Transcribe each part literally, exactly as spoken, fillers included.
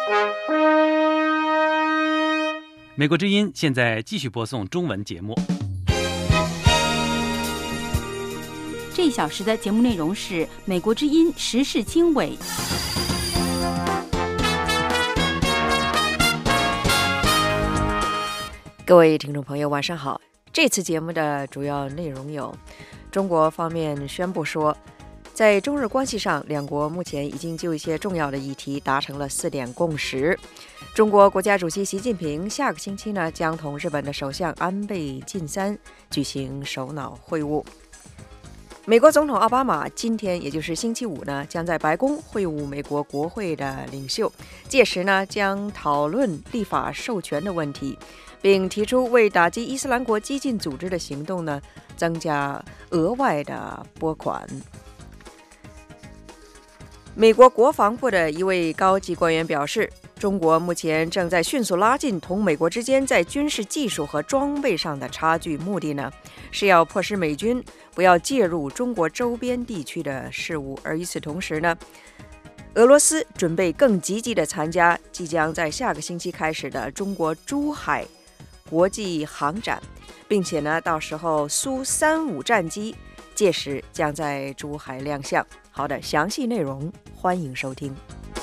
美国之音现在继续播送中文节目。 这一小时的节目内容是美国之音时事经纬。 各位听众朋友晚上好，这次节目的主要内容有：中国方面宣布说，在中日关系上，两国目前已经就一些重要的议题达成了四点共识。中国国家主席习近平下个星期呢，将同日本的首相安倍晋三举行首脑会晤。美国总统奥巴马今天，也就是星期五呢，将在白宫会晤美国国会的领袖，届时呢，将讨论立法授权的问题，并提出为打击伊斯兰国激进组织的行动呢，增加额外的拨款。美国国防部的一位高级官员表示，中国目前正在迅速拉近同美国之间在军事技术和装备上的差距，目的呢是要迫使美军不要介入中国周边地区的事务。而与此同时呢，俄罗斯准备更积极地参加即将在下个星期开始的中国珠海国际航展，并且呢，到时候苏三五战机届时将在珠海亮相。好的，详细内容欢迎收听。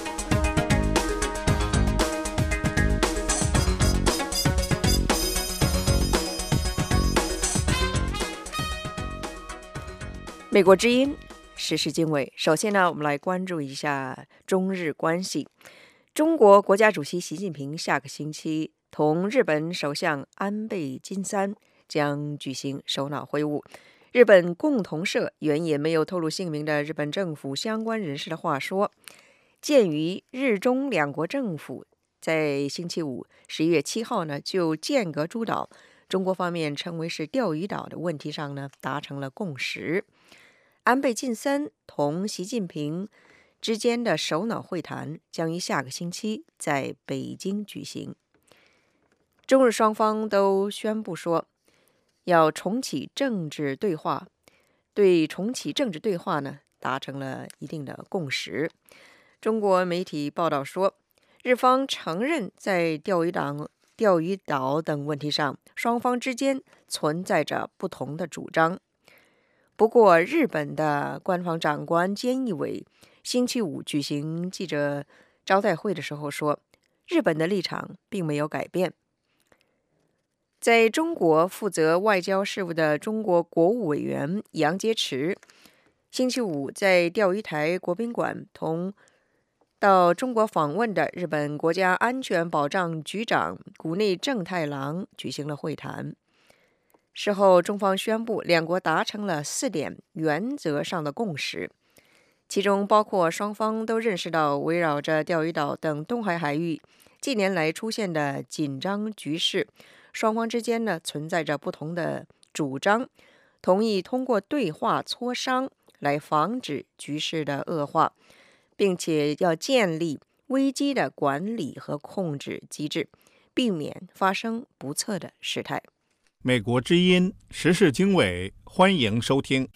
美国之音时事经纬，首先呢，我们来关注一下中日关系。中国国家主席习近平下个星期同日本首相安倍晋三将举行首脑会晤。日本共同社原也没有透露姓名的日本政府相关人士的话说，鉴于日中两国政府在星期五十一月七号呢，就间隔诸岛，中国方面称为是钓鱼岛的问题上呢，达成了共识。安倍晋三同习近平之间的首脑会谈将于下个星期在北京举行。中日双方都宣布说要重启政治对话，对重启政治对话呢达成了一定的共识。中国媒体报道说，日方承认在钓鱼岛、钓鱼岛等问题上，双方之间存在着不同的主张。不过，日本的官方长官菅义伟星期五举行记者招待会的时候说，日本的立场并没有改变。在中国负责外交事务的中国国务委员杨洁篪星期五在钓鱼台国宾馆同到中国访问的日本国家安全保障局长谷内正太郎举行了会谈。事后，中方宣布两国达成了四点原则上的共识，其中包括双方都认识到围绕着钓鱼岛等东海海域近年来出现的紧张局势，双方之间呢存在着不同的主张，同意通过对话磋商来防止局势的恶化，并且要建立危机的管理和控制机制，避免发生不测的事态。 美国之音时事经纬，欢迎收听。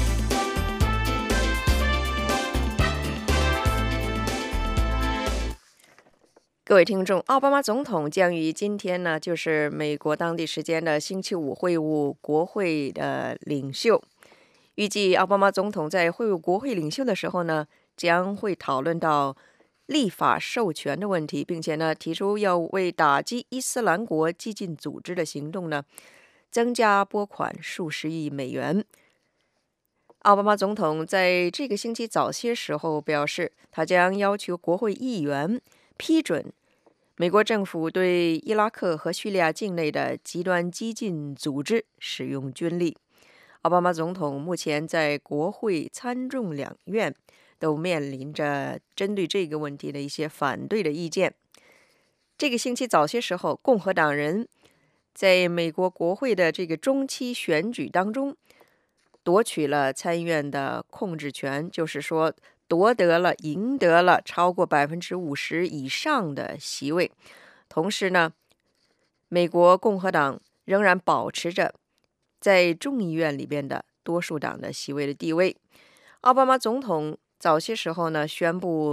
各位听众，奥巴马总统将于今天呢，就是美国当地时间的星期五会晤国会的领袖。预计奥巴马总统在会晤国会领袖的时候呢，将会讨论到立法授权的问题，并且呢，提出要为打击伊斯兰国激进组织的行动呢，增加拨款数十亿美元。奥巴马总统在这个星期早些时候表示，他将要求国会议员批准美国政府对伊拉克和叙利亚境内的极端激进组织使用军力。奥巴马总统目前在国会参众两院都面临着针对这个问题的一些反对的意见。这个星期早些时候，共和党人在美国国会的这个中期选举当中夺取了参议院的控制权，就是说夺得了赢得了超过百分之五十以上的席位。同时呢，美国共和党仍然保持着在众议院里边的多数党的席位的地位。奥巴马总统早些时候呢宣布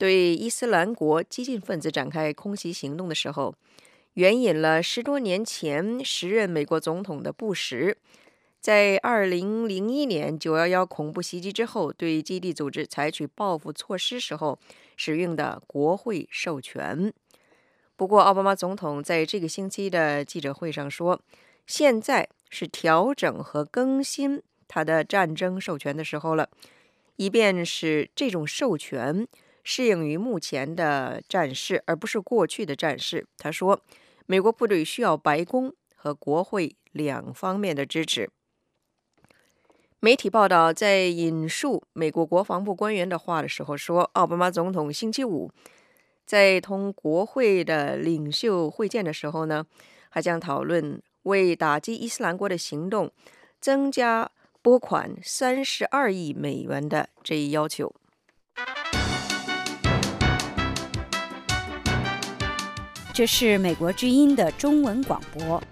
对伊斯兰国激进分子展开空袭行动的时候，援引了十多年前时任美国总统的布什在二零零一年九一一恐怖袭击之后对基地组织采取报复措施时候使用的国会授权。不过奥巴马总统在这个星期的记者会上说，现在是调整和更新他的战争授权的时候了，以便使这种授权适应于目前的战事，而不是过去的战事。他说，美国部队需要白宫和国会两方面的支持。媒体报道在引述美国国防部官员的话的时候说，奥巴马总统星期五在同国会的领袖会见的时候呢，还将讨论为打击伊斯兰国的行动增加拨款三十二亿美元的这一要求。 这是美国之音的中文广播。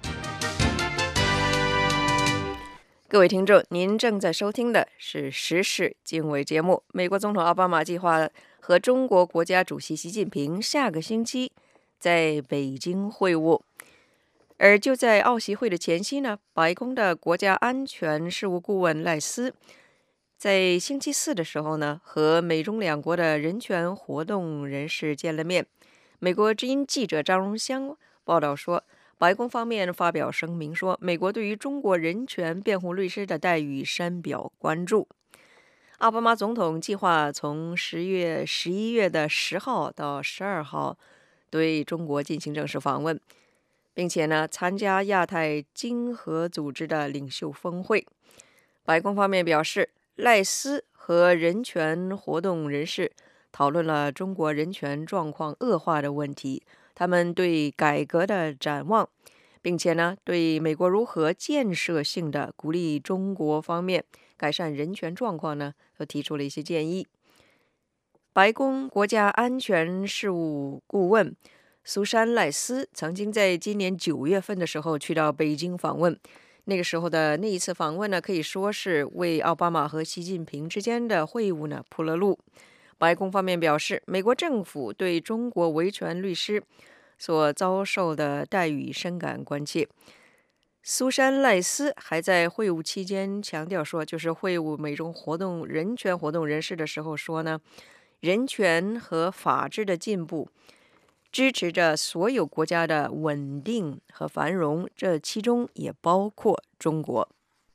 各位听众，您正在收听的是时事经纬节目。美国总统奥巴马计划和中国国家主席习近平下个星期在北京会晤，而就在奥习会的前夕呢，白宫的国家安全事务顾问赖斯在星期四的时候呢，和美中两国的人权活动人士见了面。美国之音记者张荣香报道说，白宫方面发表声明说，美国对于中国人权辩护律师的待遇深表关注。奥巴马总统计划从十月、十一月的十号到十二号对中国进行正式访问，并且呢参加亚太经合组织的领袖峰会。白宫方面表示，赖斯和人权活动人士讨论了中国人权状况恶化的问题，他们对改革的展望，并且呢对美国如何建设性的鼓励中国方面改善人权状况呢，都提出了一些建议。白宫国家安全事务顾问苏珊·赖斯曾经在今年九月份的时候去到北京访问，那个时候的那一次访问呢，可以说是为奥巴马和习近平之间的会晤呢铺了路。白宫方面表示，美国政府对中国维权律师所遭受的待遇深感关切。苏珊·赖斯还在会晤期间强调说，就是会晤美中活动人权活动人士的时候说呢，人权和法治的进步支持着所有国家的稳定和繁荣，这其中也包括中国。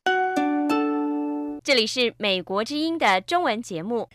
这里是美国之音的中文节目。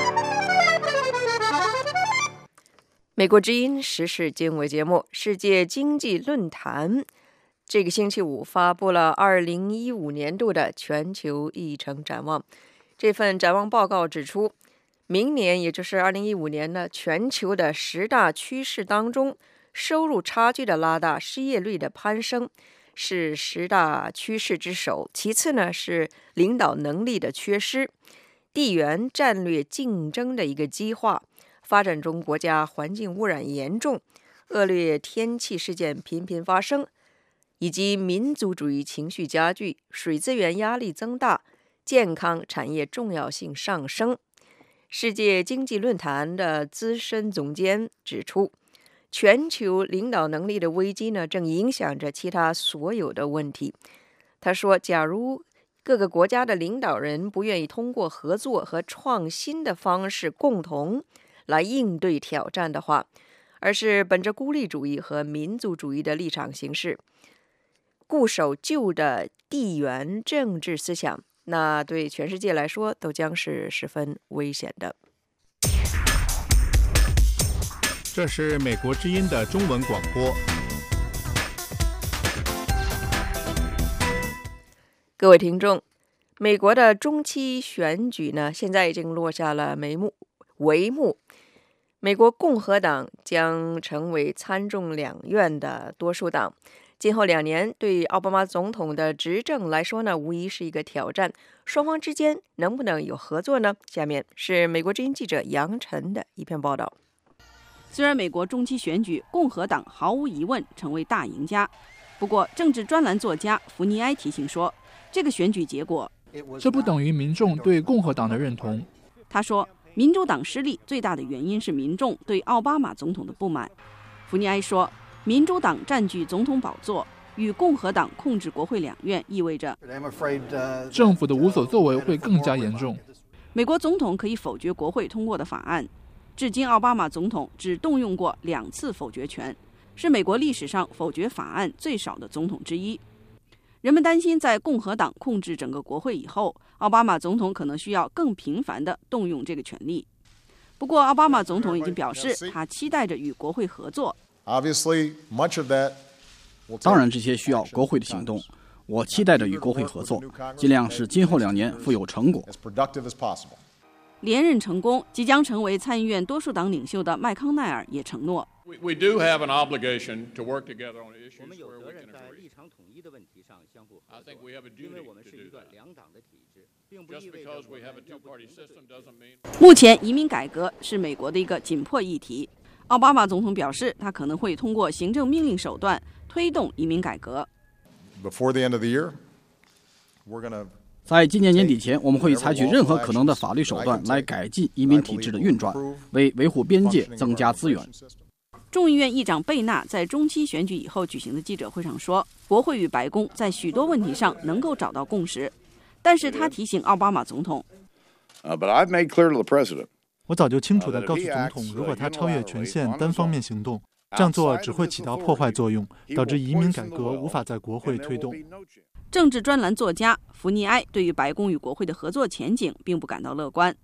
美国之音时事经纬节目，世界经济论坛这个星期五发布了二零一五年度的全球议程展望。这份展望报告指出，明年也就是二零一五年呢，全球的十大趋势当中，收入差距的拉大、失业率的攀升是十大趋势之首，其次呢是领导能力的缺失、地缘战略竞争的一个激化、发展中国家环境污染严重、恶劣天气事件频频发生，以及民族主义情绪加剧、水资源压力增大、健康产业重要性上升。世界经济论坛的资深总监指出，全球领导能力的危机呢，正影响着其他所有的问题。他说，假如各个国家的领导人不愿意通过合作和创新的方式共同来应对挑战的话，而是本着孤立主义和民族主义的立场行事，固守旧的地缘政治思想，那对全世界来说都将是十分危险的。 这是美国之音的中文广播。 各位听众，美国的中期选举呢，现在已经落下了眉目帷幕。美国共和党将成为参众两院的多数党，今后两年对奥巴马总统的执政来说呢，无疑是一个挑战。双方之间能不能有合作呢？下面是美国之音记者杨晨的一篇报道。 虽然美国中期选举共和党毫无疑问成为大赢家，不过政治专栏作家福尼埃提醒说，这个选举结果这不等于民众对共和党的认同。 他说， 民主党失利最大的原因是民众对奥巴马总统的不满。福尼埃说，民主党占据总统宝座，与共和党控制国会两院意味着政府的无所作为会更加严重。 美国总统可以否决国会通过的法案，至今奥巴马总统只动用过两次否决权，是美国历史上否决法案最少的总统之一。人们担心在共和党控制整个国会以后，奥巴马总统可能需要更频繁地动用这个权利。不过奥巴马总统已经表示，他期待着与国会合作。 当然这些需要国会的行动，我期待着与国会合作，尽量使今后两年富有成果。 连任成功，即将成为参议院多数党领袖的麦康奈尔也承诺， 我们有责任在立场统一的问题上相互合作，因为我们是一个两党的体制，并不意味着我们要不同意。 目前移民改革是美国的一个紧迫议题。奥巴马总统表示，他可能会通过行政命令手段推动移民改革。 在今年年底前，我们会采取任何可能的法律手段来改进移民体制的运转，为维护边界增加资源。 众议院议长贝纳在中期选举以后举行的记者会上说，国会与白宫在许多问题上能够找到共识，但是他提醒奥巴马总统， 我早就清楚地告诉总统，如果他超越权限单方面行动，这样做只会起到破坏作用，导致移民改革无法在国会推动。 政治专栏作家福尼埃对于白宫与国会的合作前景并不感到乐观。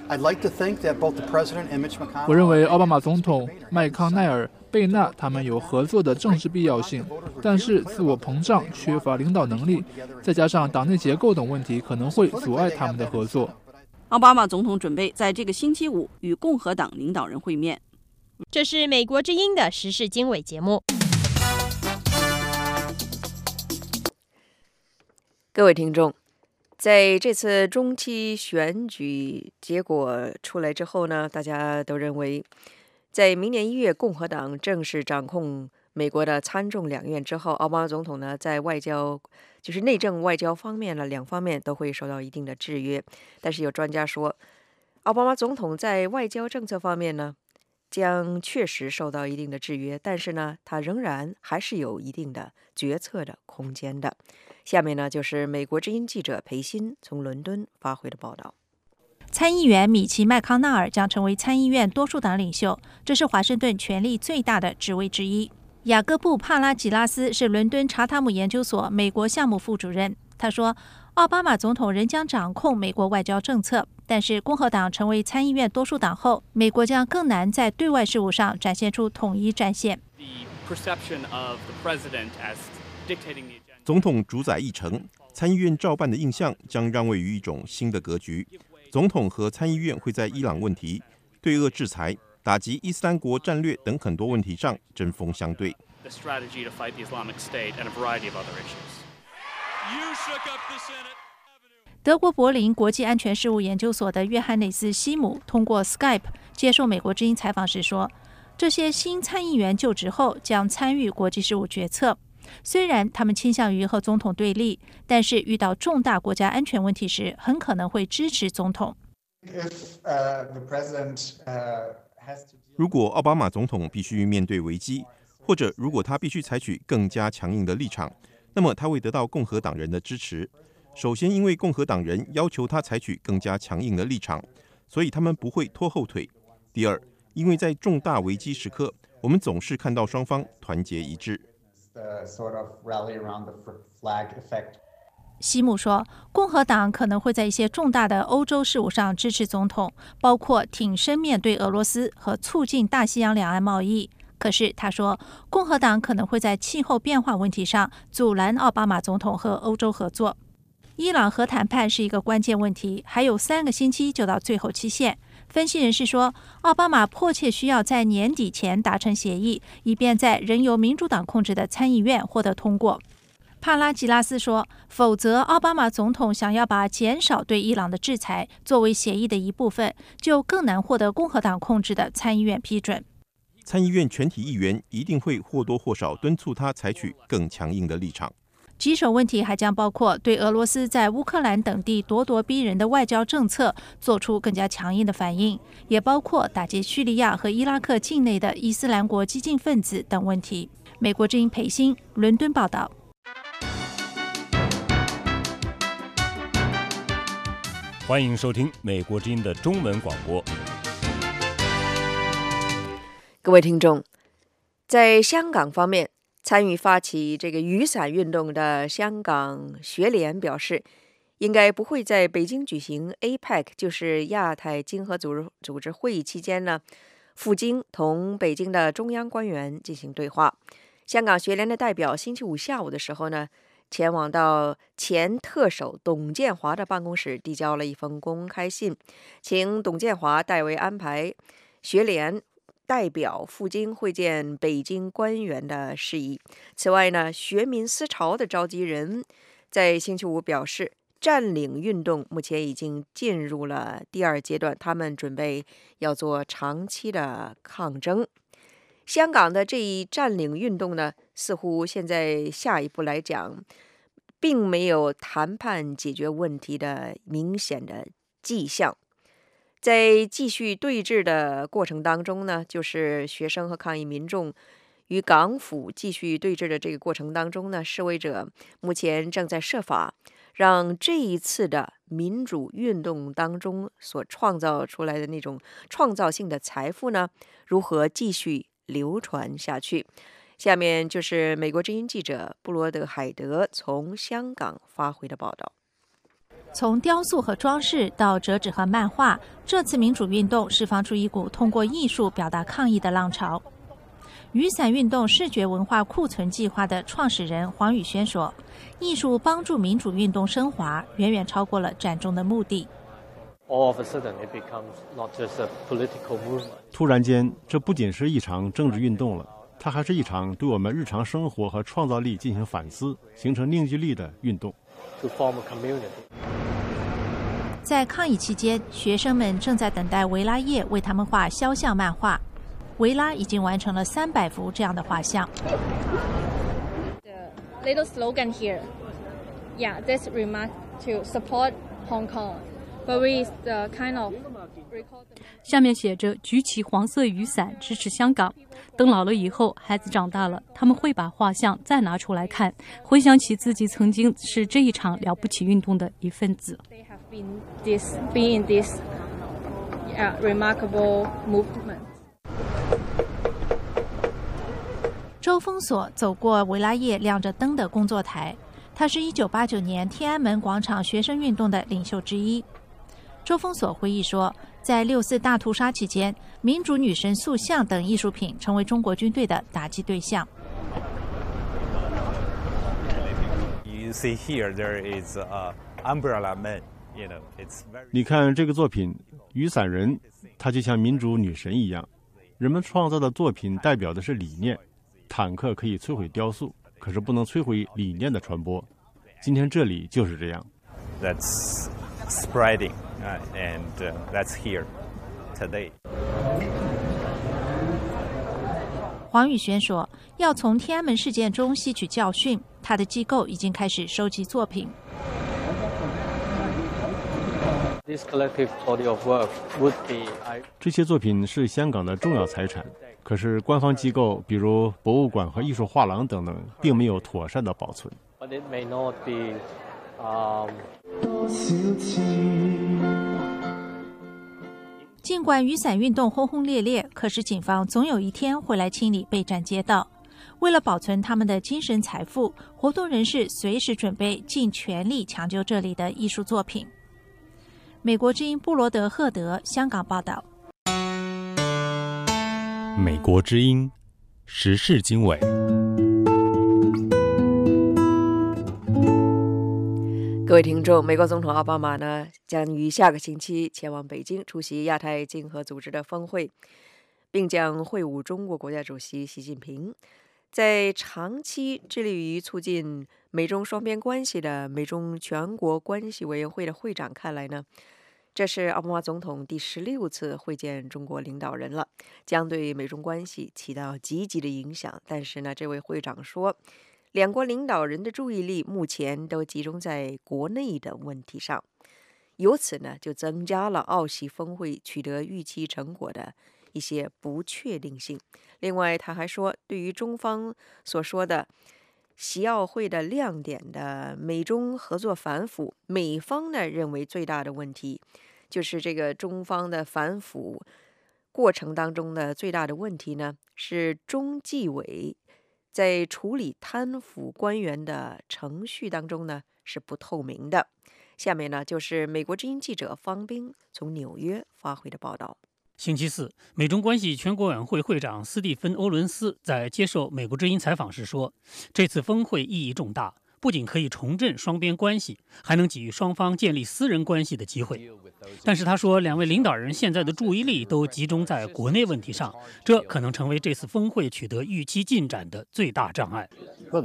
我认为奥巴马总统、麦康奈尔、贝纳他们有合作的政治必要性，但是自我膨胀、缺乏领导能力，再加上党内结构等问题，可能会阻碍他们的合作。 奥巴马总统准备在这个星期五与共和党领导人会面。 这是美国之音的时事经纬节目。 各位听众，在这次中期选举结果出来之后呢，大家都认为，在明年一月共和党正式掌控美国的参众两院之后，奥巴马总统呢在外交，就是内政外交方面呢，两方面都会受到一定的制约。但是有专家说，奥巴马总统在外交政策方面呢，将确实受到一定的制约，但是呢，他仍然还是有一定的决策的空间的。下面呢，就是美国之音记者裴鑫从伦敦发回的报道。 参议员米奇·麦康纳尔将成为参议院多数党领袖，这是华盛顿权力最大的职位之一。雅各布·帕拉吉拉斯是伦敦查塔姆研究所美国项目副主任，他说，奥巴马总统仍将掌控美国外交政策，但是共和党成为参议院多数党后，美国将更难在对外事务上展现出统一战线。 总统主宰议程，参议院照办的印象将让位于一种新的格局。总统和参议院会在伊朗问题、对俄制裁、打击伊斯兰国战略等很多问题上针锋相对。 德国柏林国际安全事务研究所的约翰内斯·西姆通过 Skype 接受美国之音采访时说，这些新参议员就职后将参与国际事务决策。虽然他们倾向于和总统对立，但是遇到重大国家安全问题时，很可能会支持总统。 如果奥巴马总统必须面对危机，或者如果他必须采取更加强硬的立场，那么他会得到共和党人的支持。首先，因为共和党人要求他采取更加强硬的立场，所以他们不会拖后腿。第二，因为在重大危机时刻，我们总是看到双方团结一致。 西姆说，共和党可能会在一些重大的欧洲事务上支持总统，包括挺身面对俄罗斯和促进大西洋两岸贸易。可是他说，共和党可能会在气候变化问题上阻拦奥巴马总统和欧洲合作。伊朗核谈判是一个关键问题，还有三个星期就到最后期限。分析人士说，奥巴马迫切需要在年底前达成协议，以便在仍由民主党控制的参议院获得通过。帕拉吉拉斯说，否则奥巴马总统想要把减少对伊朗的制裁作为协议的一部分，就更难获得共和党控制的参议院批准。 参议院全体议员一定会或多或少敦促他采取更强硬的立场。 棘手问题还将包括对俄罗斯在乌克兰等地咄咄逼人的外交政策做出更加强硬的反应，也包括打击叙利亚和伊拉克境内的伊斯兰国激进分子等问题。美国之音裴欣伦敦报道。 欢迎收听美国之音的中文广播。 各位听众，在香港方面，参与发起这个雨伞运动的香港学联表示，应该不会在北京举行 A P E C， 就是亚太经合组织组织会议期间呢，赴京同北京的中央官员进行对话。香港学联的代表星期五下午的时候呢，前往到前特首董建华的办公室，递交了一封公开信，请董建华代为安排学联代表赴京会见北京官员的事宜。此外呢，学民思潮的召集人在星期五表示，占领运动目前已经进入了第二阶段，他们准备要做长期的抗争。香港的这一占领运动呢，似乎现在下一步来讲，并没有谈判解决问题的明显的迹象。在继续对峙的过程当中呢，就是学生和抗议民众与港府继续对峙的这个过程当中呢，示威者目前正在设法让这一次的民主运动当中所创造出来的那种创造性的财富呢，如何继续流传下去。下面就是美国之音记者布罗德海德从香港发回的报道。 从雕塑和装饰到折纸和漫画，这次民主运动释放出一股通过艺术表达抗议的浪潮。雨伞运动视觉文化库存计划的创始人黄宇轩说，艺术帮助民主运动升华，远远超过了战争的目的。 突然间，这不仅是一场政治运动了，它还是一场对我们日常生活和创造力进行反思、形成凝聚力的运动。 在抗议期间，学生们正在等待维拉叶为他们画肖像漫画。维拉已经完成了三百幅这样的画像。 The little slogan here, yeah, this remark to support Hong Kong, but with the kind of 下面写着举起黄色雨伞支持香港。等老了以后，孩子长大了，他们会把画像再拿出来看，回想起自己曾经是这一场了不起运动的一份子。 They have been this, been in this, yeah, remarkable movement. 周封锁走过维拉叶亮着灯的工作台，他是一九八九年天安门广场学生运动的领袖之一。周封锁回忆说，在六四大屠杀期间，民主女神塑像等艺术品成为中国军队的打击对象。 你看这个作品，雨伞人，他就像民主女神一样。人们创造的作品代表的是理念。坦克可以摧毁雕塑，可是不能摧毁理念的传播。今天这里就是这样。 That's spreading, uh, and uh, that's here today. 黄宇轩说，要从天安门事件中吸取教训，他的机构已经开始收集作品。 This collective body of work would be. 这些作品是香港的重要财产。可是官方机构，比如博物馆和艺术画廊等等，并没有妥善的保存。 But it may not be, um... 尽管雨伞运动轰轰烈烈，可是警方总有一天会来清理备战街道。为了保存他们的精神财富，活动人士随时准备尽全力抢救这里的艺术作品。美国之音布罗德赫德香港报道。 美国之音时事经纬。 各位听众，美国总统奥巴马呢将于下个星期前往北京出席亚太经合组织的峰会，并将会晤中国国家主席习近平。在长期致力于促进美中双边关系的美中全国关系委员会的会长看来呢，这是奥巴马总统第十六次会见中国领导人了，将对美中关系起到积极的影响。但是呢，这位会长说， 两国领导人的注意力目前都集中在国内的问题上，由此呢，就增加了澳习峰会取得预期成果的一些不确定性。另外，他还说，对于中方所说的习奥会的亮点的美中合作反腐，美方呢认为最大的问题就是这个中方的反腐过程当中的最大的问题呢，是中纪委在处理贪腐官员的程序当中呢是不透明的。下面呢就是美国之音记者方冰从纽约发回的报道。 星期四，美中关系全国委员会会长斯蒂芬·欧伦斯在接受美国之音采访时说，这次峰会意义重大，不仅可以重振双边关系，还能给予双方建立私人关系的机会。但是他说，两位领导人现在的注意力都集中在国内问题上，这可能成为这次峰会取得预期进展的最大障碍。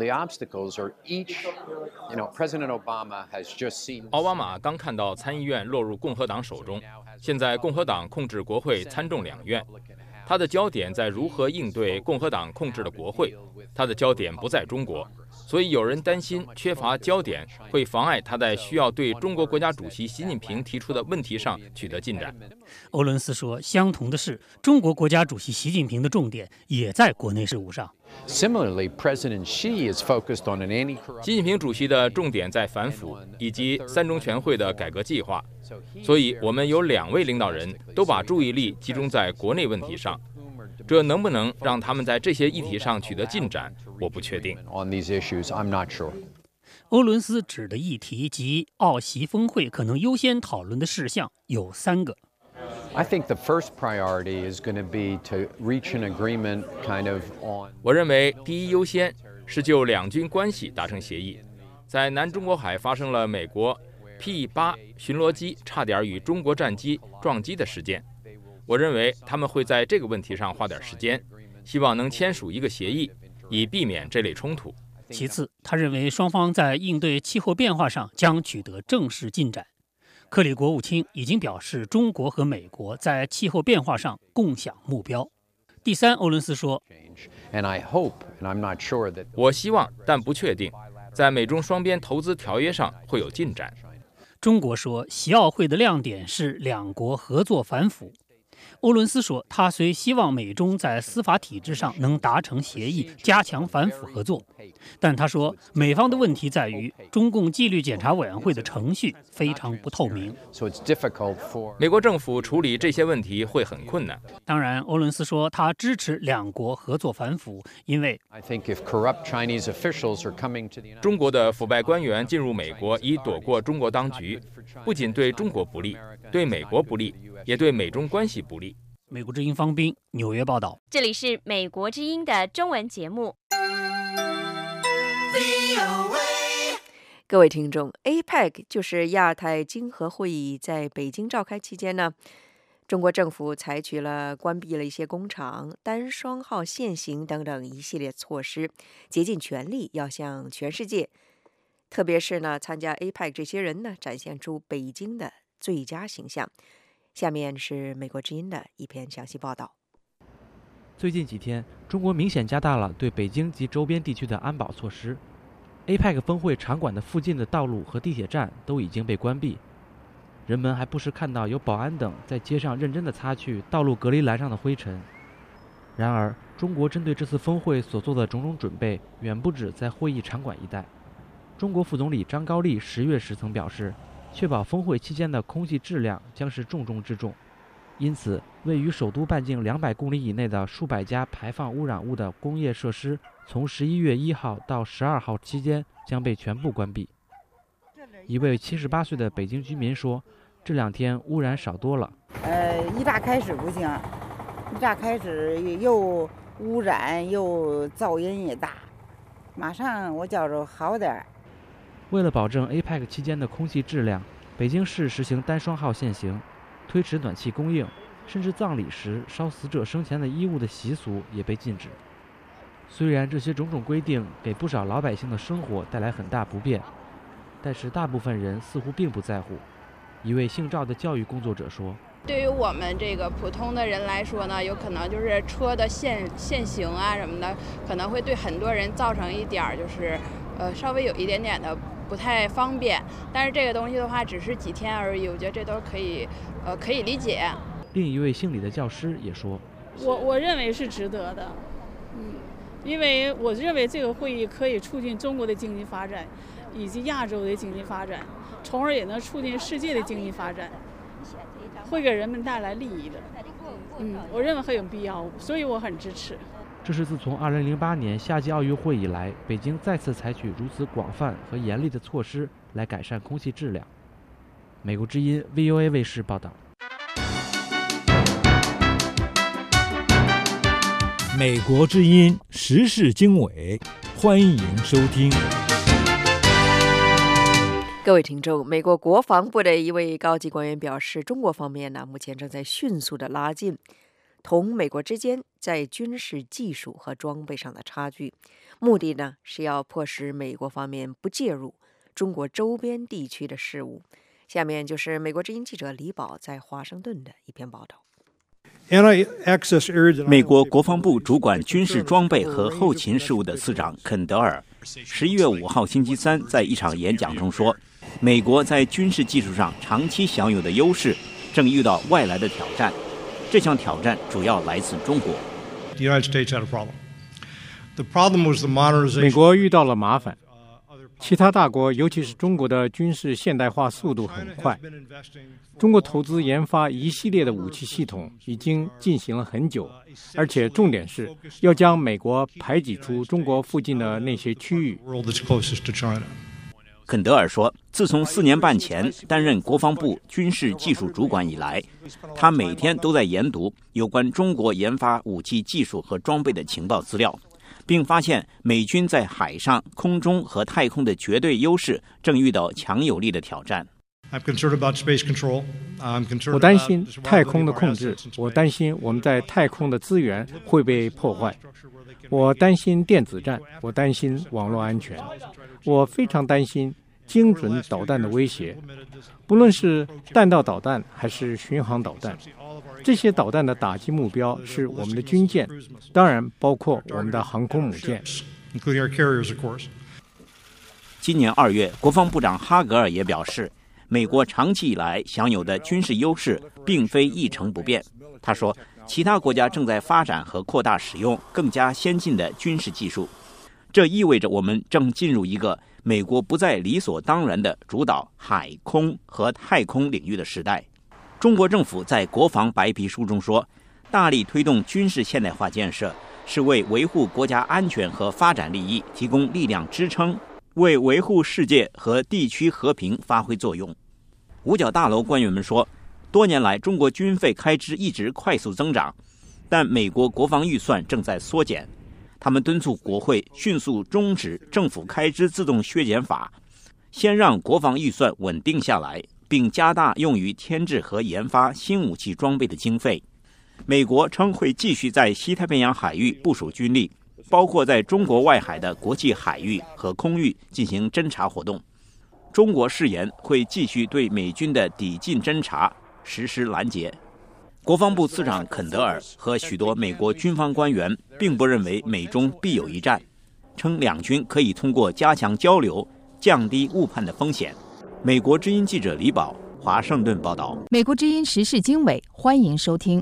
奥巴马刚看到参议院落入共和党手中，现在共和党控制国会参众两院，他的焦点在如何应对共和党控制的国会，他的焦点不在中国。所以有人担心缺乏焦点会妨碍他在需要对中国国家主席习近平提出的问题上取得进展。 欧伦斯说，相同的是，中国国家主席习近平的重点也在国内事务上。 Similarly, President Xi is focused on an anti-corruption. 习近平主席的重点在反腐以及三中全会的改革计划，所以我们有两位领导人都把注意力集中在国内问题上。这能不能让他们在这些议题上取得进展，我不确定。 欧伦斯指的议题及澳习峰会可能优先讨论的事项有三个。 我认为第一优先是就两军关系达成协议。在南中国海发生了美国 P 八 巡逻机差点与中国战机撞击的事件。我认为他们会在这个问题上花点时间，希望能签署一个协议，以避免这类冲突。 其次，他认为双方在应对气候变化上将取得正式进展。克里国务卿已经表示，中国和美国在气候变化上共享目标。第三，欧伦斯说， 我希望但不确定，在美中双边投资条约上会有进展。 中国说，习奥会的亮点是两国合作反腐。欧伦斯说，他虽希望美中在司法体制上能达成协议，加强反腐合作，但他说，美方的问题在于中共纪律检查委员会的程序非常不透明， 美国政府处理这些问题会很困难。 当然，欧伦斯说，他支持两国合作反腐，因为中国的腐败官员进入美国以躲过中国当局，不仅对中国不利，对美国不利，也对美中关系不利。 美国之音方冰，纽约报道。 这里是美国之音的中文节目。 各位听众 ，A P E C 就是亚太经合会议在北京召开期间呢，中国政府采取了关闭了一些工厂、单双号限行等等一系列措施，竭尽全力要向全世界，特别是呢参加 A P E C 这些人呢，展现出北京的最佳形象。下面是美国之音的一篇详细报道。 最近几天，中国明显加大了对北京及周边地区的安保措施。A P E C 峰会场馆的附近的道路和地铁站都已经被关闭，人们还不时看到有保安等在街上认真地擦去道路隔离栏上的灰尘。然而，中国针对这次峰会所做的种种准备，远不止在会议场馆一带。中国副总理张高丽十月时曾表示，确保峰会期间的空气质量将是重中之重，因此，位于首都半径两百公里以内的数百家排放污染物的工业设施，从十一月一号到十二号期间将被全部关闭。一位七十八岁的北京居民说，这两天污染少多了。 呃，一炸开始不行，一炸开始又污染又噪音也大，马上我觉着好点儿。 为了保证 A P E C 期间的空气质量，北京市实行单双号限行，推迟暖气供应，甚至葬礼时烧死者生前的衣物的习俗也被禁止。虽然这些种种规定给不少老百姓的生活带来很大不便，但是大部分人似乎并不在乎。一位姓赵的教育工作者说， 对于我们这个普通的人来说呢，有可能就是车的限限行啊什么的，可能会对很多人造成一点儿就是呃稍微有一点点的不太方便。但是这个东西的话，只是几天而已，我觉得这都可以呃可以理解。 另一位姓李的教师也说：“ 我我认为是值得的，嗯，因为我认为这个会议可以促进中国的经济发展，以及亚洲的经济发展，从而也能促进世界的经济发展，会给人们带来利益的。嗯，我认为很有必要，所以我很支持。” 这是自从二零零八年夏季奥运会以来，北京再次采取如此广泛和严厉的措施来改善空气质量。美国之音 V O A 卫视报道。 美国之音时事经纬，欢迎收听。 各位听众，美国国防部的一位高级官员表示，中国方面呢，目前正在迅速的拉近同美国之间在军事技术和装备上的差距，目的呢是要迫使美国方面不介入中国周边地区的事务。下面就是美国之音记者李宝在华盛顿的一篇报道。 美国国防部主管军事装备和后勤事务的次长肯德尔十一月五号星期三在一场演讲中说，美国在军事技术上长期享有的优势正遇到外来的挑战，这项挑战主要来自中国。 美国遇到了麻烦，其他大国尤其是中国的军事现代化速度很快。中国投资研发一系列的武器系统已经进行了很久，而且重点是要将美国排挤出中国附近的那些区域。 肯德尔说，自从四年半前担任国防部军事技术主管以来，他每天都在研读有关中国研发武器技术和装备的情报资料，并发现美军在海上、空中和太空的绝对优势正遇到强有力的挑战。 我担心太空的控制，我担心我们在太空的资源会被破坏，我担心电子战，我担心网络安全，我非常担心精准导弹的威胁，不论是弹道导弹还是巡航导弹，这些导弹的打击目标是我们的军舰，当然包括我们的航空母舰。 今年二月，国防部长哈格尔也表示，美国长期以来享有的军事优势并非一成不变。他说，其他国家正在发展和扩大使用更加先进的军事技术，这意味着我们正进入一个美国不再理所当然地主导海空和太空领域的时代。中国政府在国防白皮书中说，大力推动军事现代化建设是为维护国家安全和发展利益提供力量支撑，为维护世界和地区和平发挥作用。五角大楼官员们说，多年来中国军费开支一直快速增长，但美国国防预算正在缩减。他们敦促国会迅速终止政府开支自动削减法，先让国防预算稳定下来，并加大用于添置和研发新武器装备的经费。美国称会继续在西太平洋海域部署军力，包括在中国外海的国际海域和空域进行侦察活动。中国誓言会继续对美军的抵近侦察实施拦截。国防部次长肯德尔和许多美国军方官员并不认为美中必有一战，称两军可以通过加强交流降低误判的风险。美国之音记者李宝，华盛顿报道。 美国之音时事经纬，欢迎收听。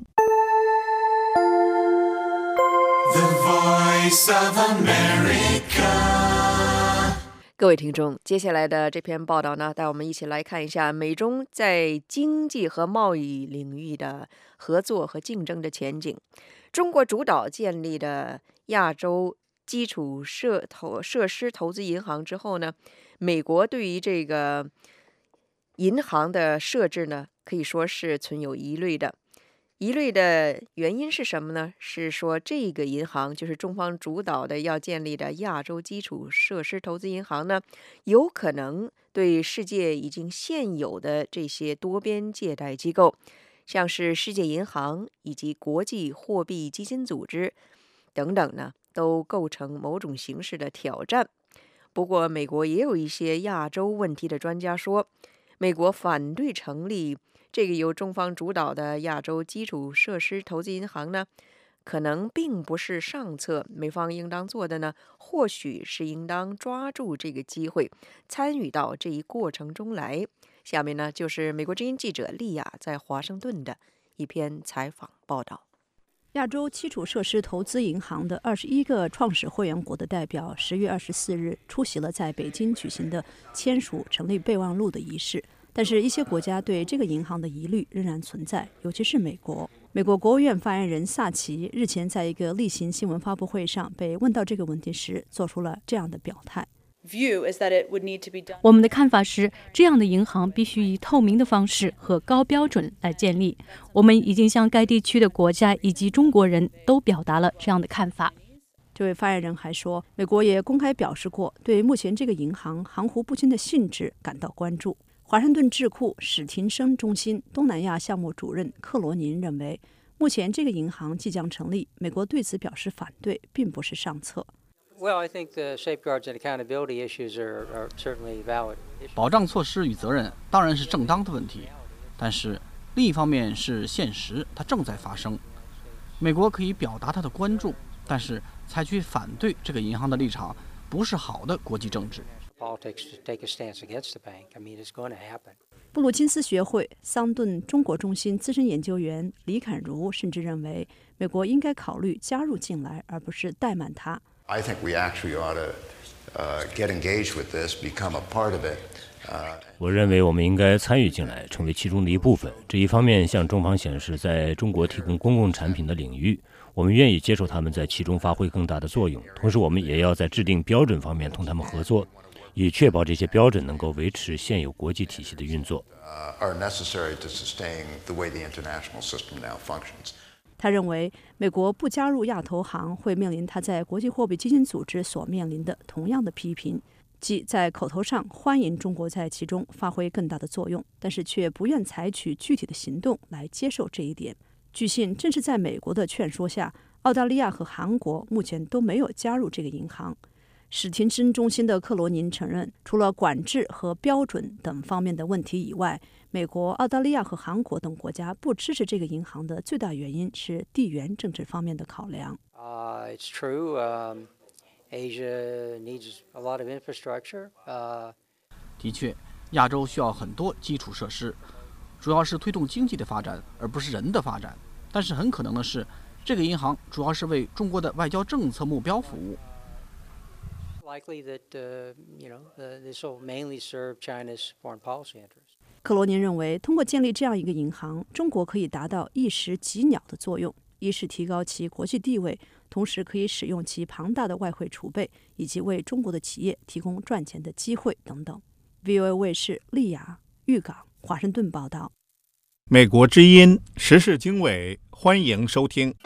The Voice of America。各位听众，接下来的这篇报道呢，带我们一起来看一下美中在经济和贸易领域的合作和竞争的前景。中国主导建立的亚洲基础设投设施投资银行之后呢，美国对于这个银行的设置呢，可以说是存有疑虑的。疑虑的原因是什么呢？是说这个银行就是中方主导的要建立的亚洲基础设施投资银行呢，有可能对世界已经现有的这些多边借贷机构，像是世界银行以及国际货币基金组织等等呢，都构成某种形式的挑战。不过，美国也有一些亚洲问题的专家说，美国反对成立这个由中方主导的亚洲基础设施投资银行呢，可能并不是上策。美方应当做的呢，或许是应当抓住这个机会，参与到这一过程中来。下面呢，就是美国之音记者丽亚在华盛顿的一篇采访报道。 亚洲基础设施投资银行的二十一个创始会员国的代表，十月二十四日出席了在北京举行的签署成立备忘录的仪式。但是，一些国家对这个银行的疑虑仍然存在，尤其是美国。美国国务院发言人萨奇日前在一个例行新闻发布会上被问到这个问题时，做出了这样的表态。 我们的看法是，这样的银行必须以透明的方式和高标准来建立。我们已经向该地区的国家以及中国人都表达了这样的看法。 这位发言人还说，美国也公开表示过对目前这个银行含糊不清的性质感到关注。华盛顿智库史廷生中心东南亚项目主任克罗宁认为，目前这个银行即将成立，美国对此表示反对，并不是上策。 Well, I think the safeguards and accountability issues are, are certainly valid. 保障措施与责任当然是正当的问题，但是另一方面是现实，它正在发生。美国可以表达它的关注，但是采取反对这个银行的立场不是好的国际政治。 Politics to take a stance against the bank. I mean, it's going to happen. 布鲁金斯学会桑顿中国中心资深研究员李侃如甚至认为，美国应该考虑加入进来，而不是怠慢它。 I think we actually ought to uh, get engaged with this, become a part of it. 我认为我们应该参与进来，成为其中的一部分。这一方面向中方显示，在中国提供公共产品的领域，我们愿意接受他们在其中发挥更大的作用。同时，我们也要在制定标准方面同他们合作，以确保这些标准能够维持现有国际体系的运作。 are necessary to sustain the way the international system now functions. 他认为，美国不加入亚投行会面临他在国际货币基金组织所面临的同样的批评，即在口头上欢迎中国在其中发挥更大的作用，但是却不愿采取具体的行动来接受这一点。据信，正是在美国的劝说下，澳大利亚和韩国目前都没有加入这个银行。史廷生中心的克罗宁承认，除了管制和标准等方面的问题以外，美国、澳大利亚和韩国等国家不支持这个银行的最大原因是地缘政治方面的考量。 Uh, it's true. Um, Asia needs a lot of infrastructure. Uh, 的确，亚洲需要很多基础设施，主要是推动经济的发展，而不是人的发展。但是很可能的是，这个银行主要是为中国的外交政策目标服务。 Likely that uh, you know uh, this will mainly serve China's foreign policy interests. 克罗宁认为，通过建立这样一个银行，中国可以达到一石几鸟的作用：一是提高其国际地位，同时可以使用其庞大的外汇储备，以及为中国的企业提供赚钱的机会等等。V O A 卫视利雅、豫港、华盛顿报道。 美国之音时事经纬，欢迎收听。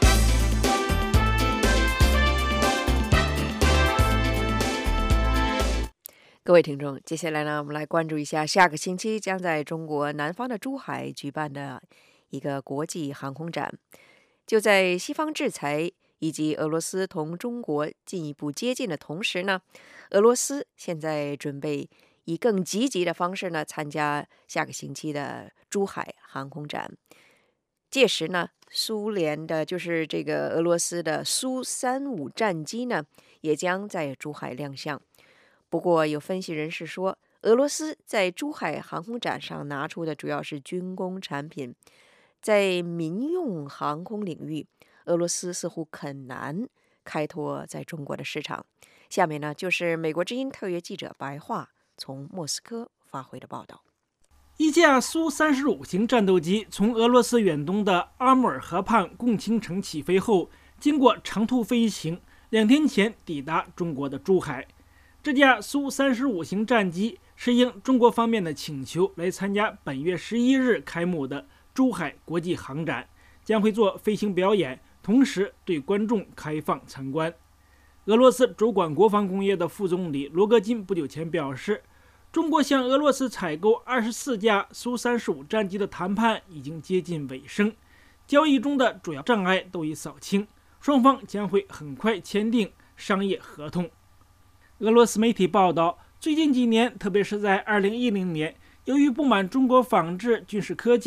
各位听众，接下来呢，我们来关注一下下个星期将在中国南方的珠海举办的一个国际航空展。就在西方制裁以及俄罗斯同中国进一步接近的同时呢，俄罗斯现在准备以更积极的方式呢参加下个星期的珠海航空展。届时呢，苏联的就是这个俄罗斯的苏三五战机呢，也将在珠海亮相。不过，有分析人士说，俄罗斯在珠海航空展上拿出的主要是军工产品，在民用航空领域，俄罗斯似乎很难开拓在中国的市场。下面呢，就是美国之音特约记者白桦从莫斯科发回的报道。 一架苏三十五型战斗机从俄罗斯远东的阿穆尔河畔共青城起飞后，经过长途飞行，两天前抵达中国的珠海。这架苏三十五型战机是应中国方面的请求来参加本月十一日开幕的珠海国际航展，将会做飞行表演，同时对观众开放参观。俄罗斯主管国防工业的副总理罗戈金不久前表示，中国向俄罗斯采购二十四架苏三十五战机的谈判已经接近尾声，交易中的主要障碍都已扫清，双方将会很快签订商业合同。俄罗斯媒体报道，最近几年，特别是在二零一零年，由于不满中国仿制军事科技，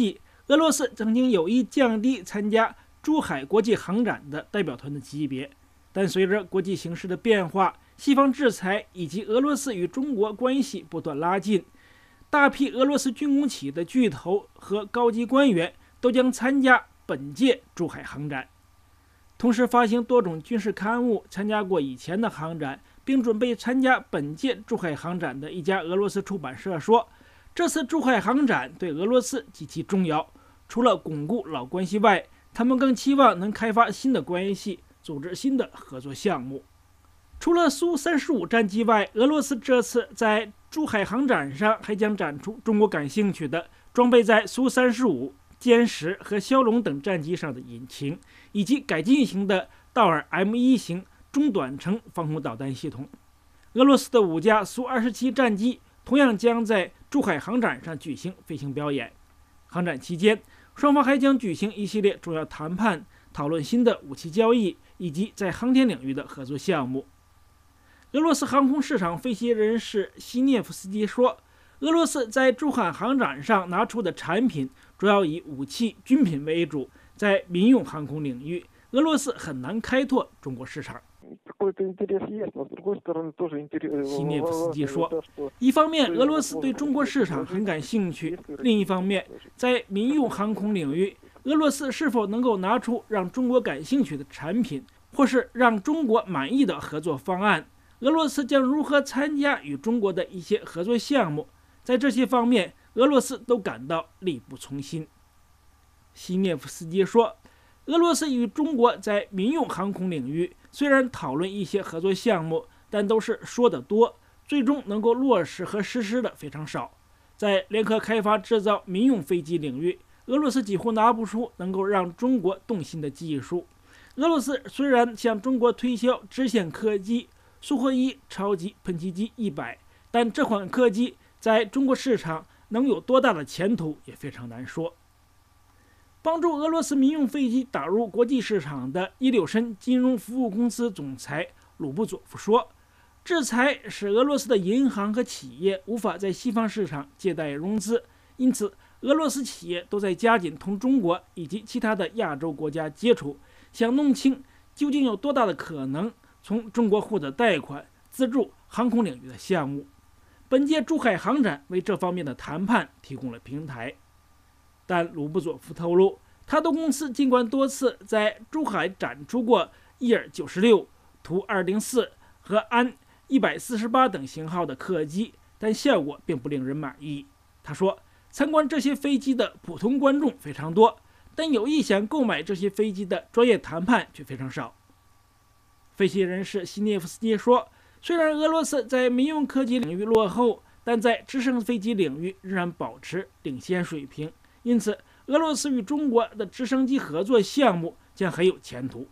俄罗斯曾经有意降低参加珠海国际航展的代表团的级别，但随着国际形势的变化，西方制裁以及俄罗斯与中国关系不断拉近，大批俄罗斯军工企业的巨头和高级官员都将参加本届珠海航展。同时发行多种军事刊物，参加过以前的航展，并准备参加本届珠海航展的一家俄罗斯出版社说，这次珠海航展对俄罗斯极其重要，除了巩固老关系外，他们更期望能开发新的关系，组织新的合作项目。除了苏三十五战机外，俄罗斯这次在珠海航展上还将展出中国感兴趣的装备在苏三十五、歼十和枭龙等战机上的引擎，以及改进型的道尔 M 一 型中短程防空导弹系统。俄罗斯的五架苏二十七战机同样将在珠海航展上举行飞行表演。航展期间，双方还将举行一系列重要谈判，讨论新的武器交易以及在航天领域的合作项目。俄罗斯航空市场分析人士西涅夫斯基说，俄罗斯在珠海航展上拿出的产品主要以武器、军品为主，在民用航空领域，俄罗斯很难开拓中国市场。西涅夫斯基说，一方面俄罗斯对中国市场很感兴趣，另一方面在民用航空领域，俄罗斯是否能够拿出让中国感兴趣的产品，或是让中国满意的合作方案，俄罗斯将如何参加与中国的一些合作项目，在这些方面俄罗斯都感到力不从心。西涅夫斯基说，俄罗斯与中国在民用航空领域虽然讨论一些合作项目，但都是说得多，最终能够落实和实施的非常少。在联合开发制造民用飞机领域，俄罗斯几乎拿不出能够让中国动心的技术。俄罗斯虽然向中国推销支线客机苏霍伊超级喷气机一百，但这款客机在中国市场能有多大的前途也非常难说。帮助俄罗斯民用飞机打入国际市场的伊柳申金融服务公司总裁鲁布佐夫说，制裁使俄罗斯的银行和企业无法在西方市场借贷融资，因此俄罗斯企业都在加紧同中国以及其他的亚洲国家接触，想弄清究竟有多大的可能从中国获得贷款资助航空领域的项目。本届珠海航展为这方面的谈判提供了平台。但鲁布佐夫透露，他的公司尽管多次在珠海展出过伊尔九十六、图二零四和安一百四十八等型号的客机，但效果并不令人满意。他说，参观这些飞机的普通观众非常多，但有意想购买这些飞机的专业谈判却非常少。分析人士西涅夫斯基说，虽然俄罗斯在民用科技领域落后，但在直升飞机领域仍然保持领先水平，因此俄罗斯与中国的直升机合作项目将很有前途。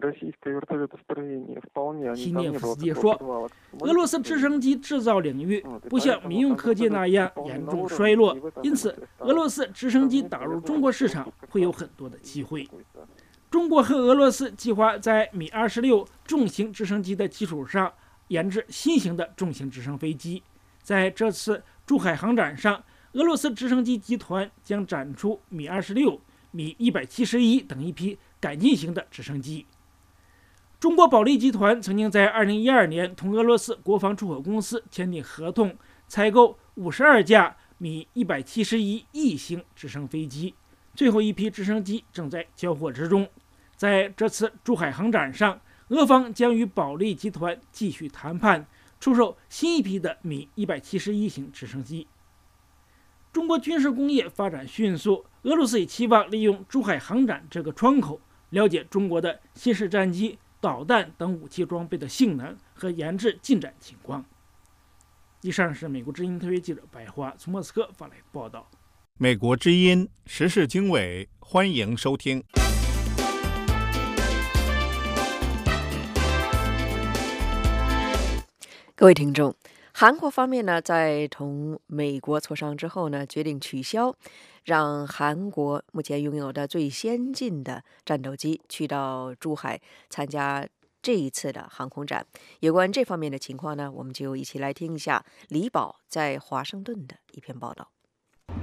西涅夫斯基说，俄罗斯直升机制造领域不像民用科技那样严重衰落，因此俄罗斯直升机打入中国市场会有很多的机会。中国和俄罗斯计划在米二十六重型直升机的基础上研制新型的重型直升飞机。在这次珠海航展上，俄罗斯直升机集团将展出米二十六、米一百七十一等一批改进型的直升机。中国保利集团曾经在二零一二年同俄罗斯国防出口公司签订合同，采购五十二架米一百七十一 E 型直升飞机，最后一批直升机正在交货之中。在这次珠海航展上，俄方将与保利集团继续谈判，出售新一批的米一百七十一型直升机。中国军事工业发展迅速，俄罗斯也期望利用珠海航展这个窗口，了解中国的新式战机、导弹等武器装备的性能和研制进展情况。以上是美国之音特约记者白华从莫斯科发来的报道。 美国之音时事经纬，欢迎收听。 各位听众，韩国方面呢，在同美国磋商之后呢，决定取消让韩国目前拥有的最先进的战斗机去到珠海参加这一次的航空展。有关这方面的情况呢，我们就一起来听一下李宝在华盛顿的一篇报道。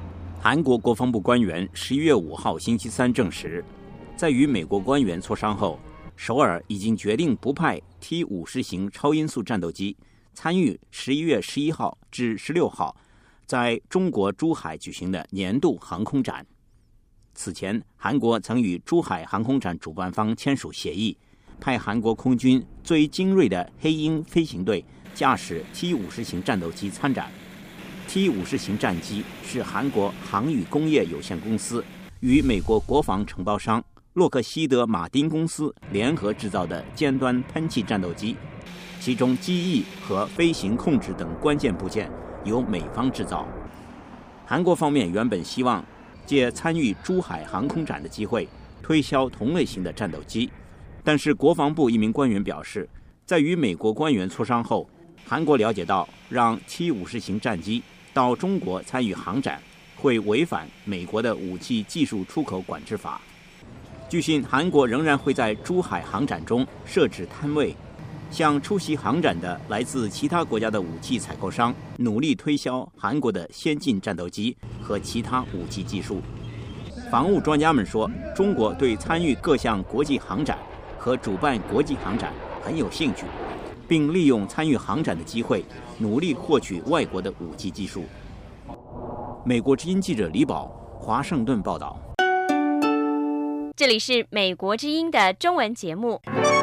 韩国国防部官员十一月五号星期三证实，在与美国官员磋商后，首尔已经决定不派 T 五十 型超音速战斗机参与十一月十一号至十六号在中国珠海举行的年度航空展。此前，韩国曾与珠海航空展主办方签署协议，派韩国空军最精锐的黑鹰飞行队驾驶 T 五十 型战斗机参展。T 五十 型战机是韩国航宇工业有限公司与美国国防承包商洛克希德马丁公司联合制造的尖端喷气战斗机，其中机翼和飞行控制等关键部件由美方制造。韩国方面原本希望借参与珠海航空展的机会推销同类型的战斗机，但是国防部一名官员表示，在与美国官员磋商后，韩国了解到让 T 五十 型战机到中国参与航展会违反美国的武器技术出口管制法。据悉，韩国仍然会在珠海航展中设置摊位，向出席航展的来自其他国家的武器采购商努力推销韩国的先进战斗机和其他武器技术。防务专家们说，中国对参与各项国际航展和主办国际航展很有兴趣，并利用参与航展的机会努力获取外国的武器技术。美国之音记者李宝，华盛顿报道。 这里是美国之音的中文节目。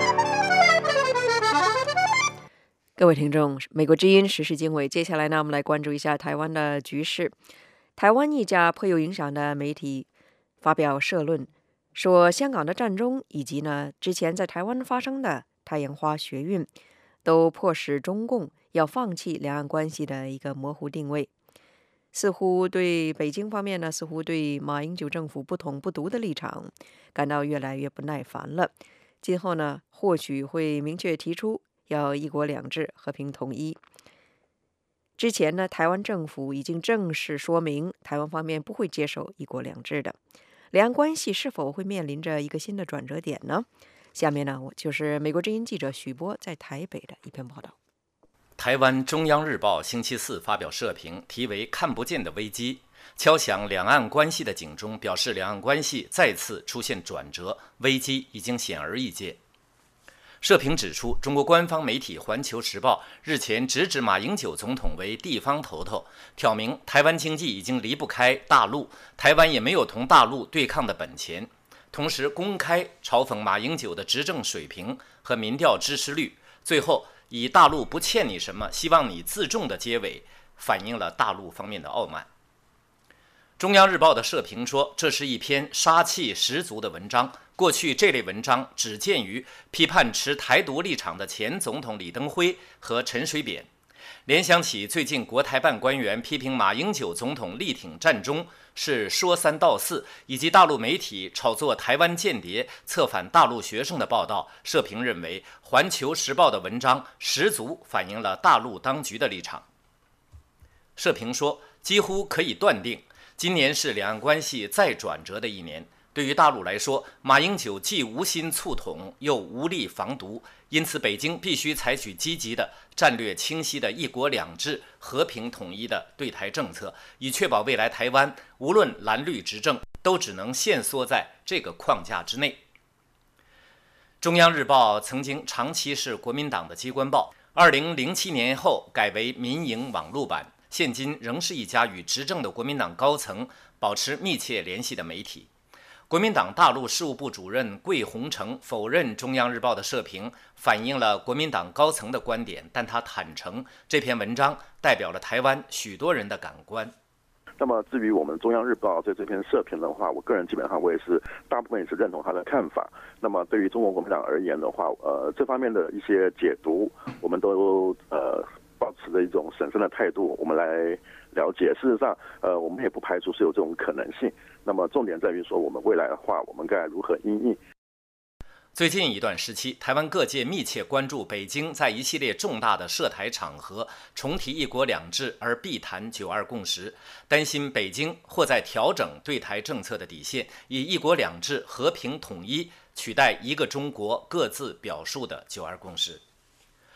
各位听众，美国之音时事经纬，接下来呢，我们来关注一下台湾的局势。台湾一家颇有影响的媒体发表社论，说香港的战争以及呢之前在台湾发生的太阳花学运，都迫使中共要放弃两岸关系的一个模糊定位。似乎对北京方面呢，似乎对马英九政府不统不独的立场感到越来越不耐烦了。今后呢，或许会明确提出要一国两制、和平统一。之前呢，台湾政府已经正式说明，台湾方面不会接受一国两制的。两岸关系是否会面临着一个新的转折点呢？下面呢，我就是美国之音记者许波在台北的一篇报道。 台湾中央日报星期四发表社评，题为《看不见的危机》，敲响两岸关系的警钟，表示两岸关系再次出现转折，危机已经显而易见。社评指出，中国官方媒体《环球时报》日前直指马英九总统为地方头头，挑明台湾经济已经离不开大陆，台湾也没有同大陆对抗的本钱，同时公开嘲讽马英九的执政水平和民调支持率，最后以大陆不欠你什么，希望你自重的结尾，反映了大陆方面的傲慢。中央日报的社评说，这是一篇杀气十足的文章。过去这类文章只见于批判持台独立场的前总统李登辉和陈水扁。联想起最近国台办官员批评马英九总统力挺战中是说三道四，以及大陆媒体炒作台湾间谍策反大陆学生的报道，社评认为《环球时报》的文章十足反映了大陆当局的立场。社评说，几乎可以断定，今年是两岸关系再转折的一年。对于大陆来说，马英九既无心促统，又无力防独，因此北京必须采取积极的、战略清晰的一国两制、和平统一的对台政策，以确保未来台湾无论蓝绿执政，都只能限缩在这个框架之内。中央日报曾经长期是国民党的机关报，二零零七年后改为民营网络版，现今仍是一家与执政的国民党高层保持密切联系的媒体。国民党大陆事务部主任桂鸿成否认中央日报的社评反映了国民党高层的观点，但他坦诚这篇文章代表了台湾许多人的感官。 那么至于我们中央日报在这篇社评的话，我个人基本上我也是大部分也是认同他的看法。那么对于中国国民党而言的话，呃，这方面的一些解读，我们都呃保持着一种审慎的态度，我们来了解。事实上，呃，我们也不排除是有这种可能性。那么重点在于说，我们未来的话，我们该如何因应。 最近一段时期，台湾各界密切关注北京在一系列重大的涉台场合重提一国两制而避谈九二共识，担心北京或在调整对台政策的底线，以一国两制、和平统一取代一个中国各自表述的九二共识。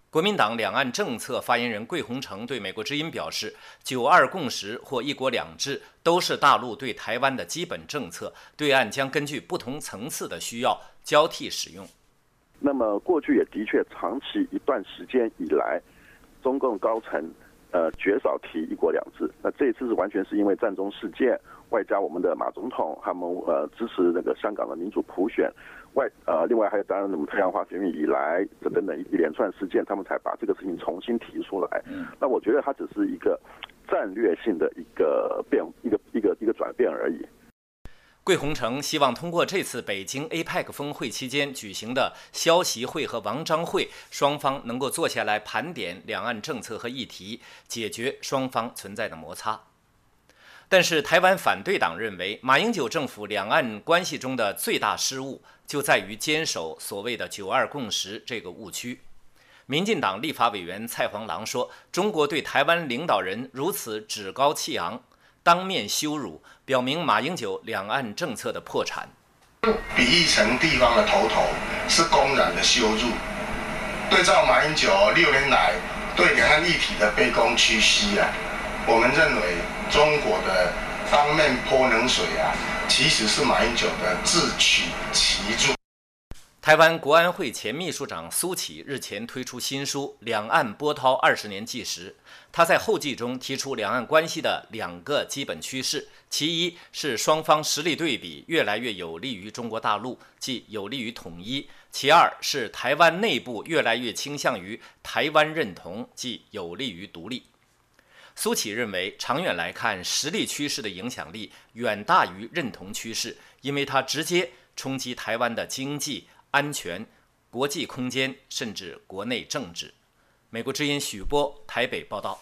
国民党两岸政策发言人桂洪成对美国之音表示，九二共识或一国两制都是大陆对台湾的基本政策，对岸将根据不同层次的需要交替使用。 那么过去也的确长期一段时间以来，中共高层呃绝少提一国两制。那这一次是完全是因为战中事件，外加我们的马总统他们呃支持那个香港的民主普选。外呃，另外还有当然我们太阳花学运以来这等等一连串事件，他们才把这个事情重新提出来。那我觉得它只是一个战略性的一个变一个一个一个转变而已。 桂洪成希望通过这次北京 A P E C 峰会期间举行的萧习会和王章会，双方能够坐下来盘点两岸政策和议题，解决双方存在的摩擦。但是台湾反对党认为，马英九政府两岸关系中的最大失误就在于坚守所谓的九二共识这个误区。民进党立法委员蔡黄郎说，中国对台湾领导人如此趾高气扬，当面羞辱，表明马英九两岸政策的破产。 比喻成地方的头头，是公然的羞辱。对照马英九六年来对两岸议题的卑躬屈膝啊，我们认为中国的当面泼冷水啊，其实是马英九的自取其辱。 台湾国安会前秘书长苏起日前推出新书《两岸波涛二十年纪实》，他在后记中提出两岸关系的两个基本趋势，其一是双方实力对比越来越有利于中国大陆，即有利于统一；其二是台湾内部越来越倾向于台湾认同，即有利于独立。苏起认为，长远来看，实力趋势的影响力远大于认同趋势，因为它直接冲击台湾的经济、安全、国际空间，甚至国内政治。美国之音许波台北报道。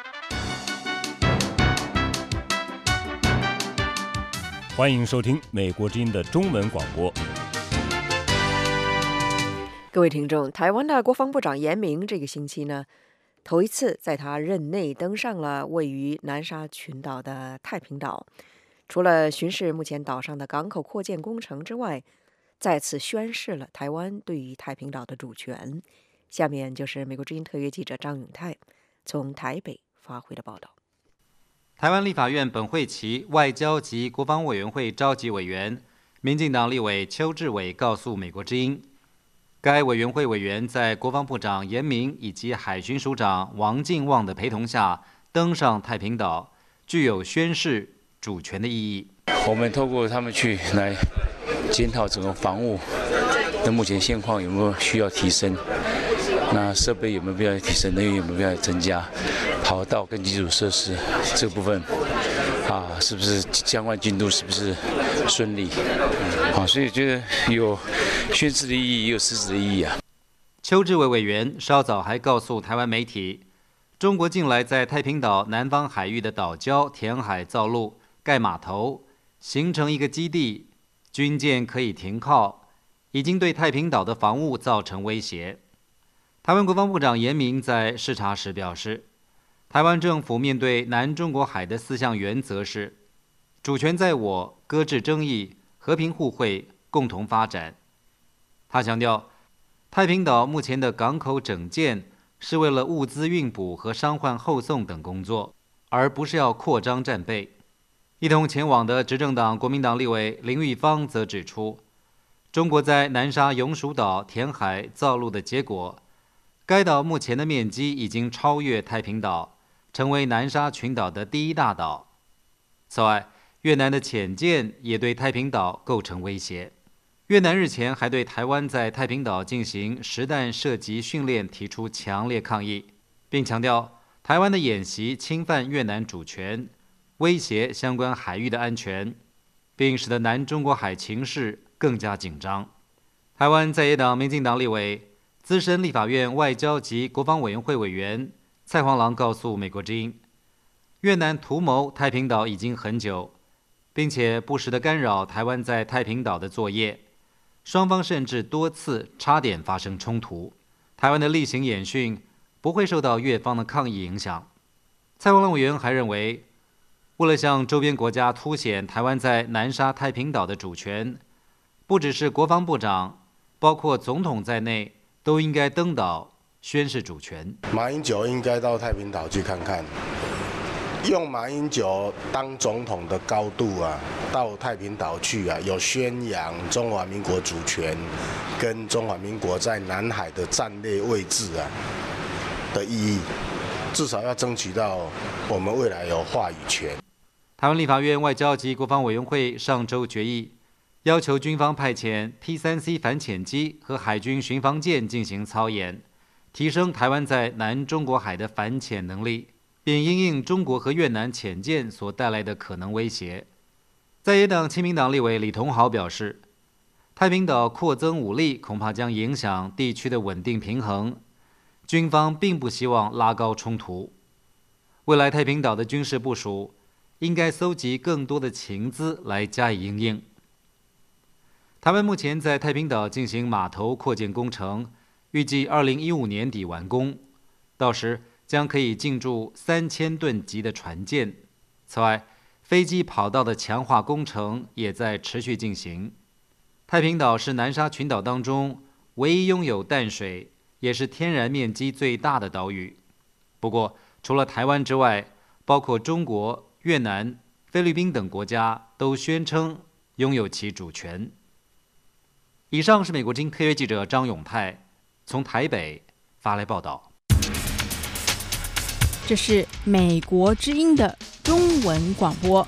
欢迎收听美国之音的中文广播。 各位听众，台湾的国防部长严明这个星期呢，头一次在他任内登上了位于南沙群岛的太平岛，除了巡视目前岛上的港口扩建工程之外，再次宣示了台湾对于太平岛的主权。下面就是美国之音特约记者张永泰从台北发回的报道。 台湾立法院本会期外交及国防委员会召集委员、民进党立委邱志伟告诉美国之音，该委员会委员在国防部长严明以及海巡署长王敬旺的陪同下登上太平岛，具有宣示主权的意义。 我们透过他们去来检讨整个防务的目前现况有没有需要提升，那设备有没有必要提升，人员有没有必要增加，跑道跟基础设施这部分啊，是不是相关进度是不是顺利？啊，所以觉得有宣示的意义，也有实质的意义啊。 邱志伟委员稍早还告诉台湾媒体，中国近来在太平岛南方海域的岛礁填海造陆、盖码头，形成一个基地，军舰可以停靠，已经对太平岛的防务造成威胁。台湾国防部长严明在视察时表示，台湾政府面对南中国海的四项原则是：主权在我，搁置争议，和平互惠，共同发展。他强调，太平岛目前的港口整建是为了物资运补和伤患后送等工作，而不是要扩张战备。一同前往的执政党国民党立委林玉芳则指出，中国在南沙永暑岛填海造陆的结果，该岛目前的面积已经超越太平岛，成为南沙群岛的第一大岛。此外，越南的潜舰也对太平岛构成威胁。越南日前还对台湾在太平岛进行实弹射击训练提出强烈抗议，并强调台湾的演习侵犯越南主权，威胁相关海域的安全，并使得南中国海情势更加紧张。台湾在野党民进党立委、资深立法院外交及国防委员会委员蔡黄郎告诉美国之音，越南图谋太平岛已经很久，并且不时地干扰台湾在太平岛的作业，双方甚至多次差点发生冲突。台湾的例行演训不会受到越方的抗议影响。蔡黄郎委员还认为，为了向周边国家凸显台湾在南沙太平岛的主权，不只是国防部长，包括总统在内都应该登岛宣示主权。 马英九应该到太平岛去看看，用马英九当总统的高度啊，到太平岛去啊，有宣扬中华民国主权跟中华民国在南海的战略位置啊的意义，至少要争取到我们未来有话语权。 台湾立法院外交及国防委员会上周决议，要求军方派遣 P 三 C 反潜机和海军巡防舰进行操演，提升台湾在南中国海的反潜能力，并因应中国和越南潜舰所带来的可能威胁。在野党亲民党立委李同豪表示，太平岛扩增武力恐怕将影响地区的稳定平衡，军方并不希望拉高冲突。未来太平岛的军事部署应该搜集更多的情资来加以因应。台湾目前在太平岛进行码头扩建工程，预计二零一五年底完工，到时将可以进驻三千吨级的船舰。此外，飞机跑道的强化工程也在持续进行。太平岛是南沙群岛当中唯一拥有淡水，也是天然面积最大的岛屿。不过，除了台湾之外，包括中国、越南、菲律宾等国家都宣称拥有其主权。以上是美国之音特约记者张永泰从台北发来报道。 这是美国之音的中文广播。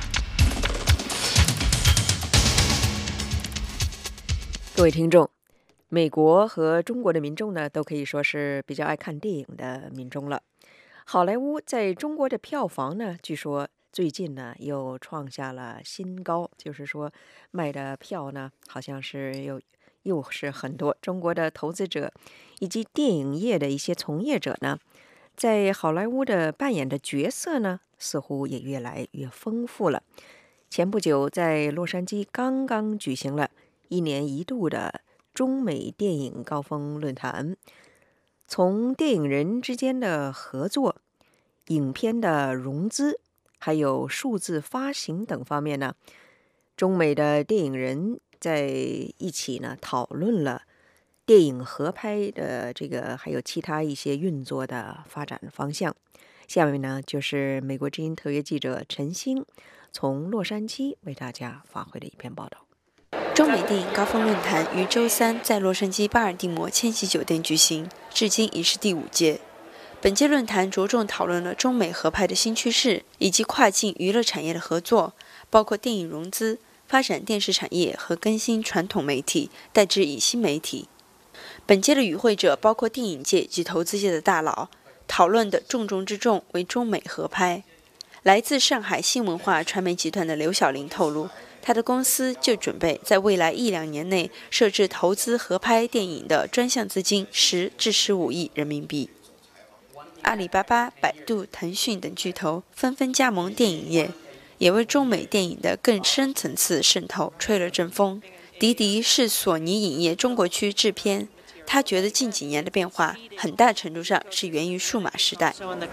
各位听众，美国和中国的民众呢，都可以说是比较爱看电影的民众了。好莱坞在中国的票房呢，据说最近呢又创下了新高，就是说卖的票呢，好像是又又是很多。中国的投资者以及电影业的一些从业者呢，在好莱坞的扮演的角色呢，似乎也越来越丰富了。前不久，在洛杉矶刚刚举行了一年一度的中美电影高峰论坛，从电影人之间的合作、影片的融资，还有数字发行等方面呢，中美的电影人在一起呢讨论了电影合拍的这个，还有其他一些运作的发展方向。下面呢，就是美国之音特约记者陈星从洛杉矶为大家发回的一篇报道。 中美电影高峰论坛于周三在洛杉矶巴尔的摩千禧酒店举行，至今已是第五届。本届论坛着重讨论了中美合拍的新趋势，以及跨境娱乐产业的合作，包括电影融资、发展电视产业和更新传统媒体，代之以新媒体。本届的与会者包括电影界及投资界的大佬，讨论的重中之重为中美合拍。来自上海新文化传媒集团的刘晓玲透露，他的公司就准备在未来一两年内设置投资合拍电影的专项资金十至十五亿人民币。阿里巴巴、百度、腾讯等巨头纷纷加盟电影业，也为中美电影的更深层次渗透吹了阵风。迪迪是索尼影业中国区制片，他觉得近几年的变化很大程度上是源于数码时代。